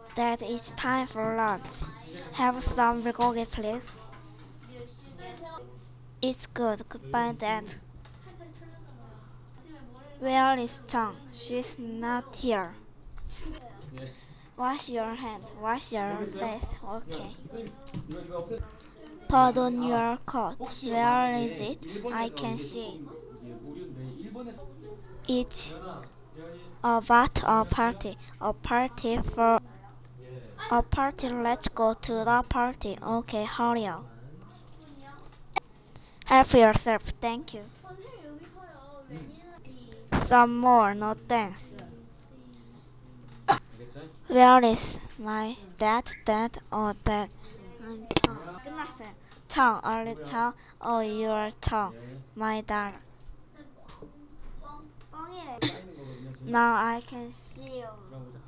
Dad, it's time for lunch. Have some bulgogi, please. It's good. Goodbye, Dad. Where is Chang? She's not here. Wash your hands. Wash your face. Okay. Put on your coat. Where is it? I can see it. It's about a party. A party for a party. Let's go to the party. Okay, hurry up. Help yourself. Thank you. Some more. No thanks. Where is my dad? Dad, oh dad. 끝났어요. Chang, only Chang. Oh, you're Chang. My dad. Now I can see you.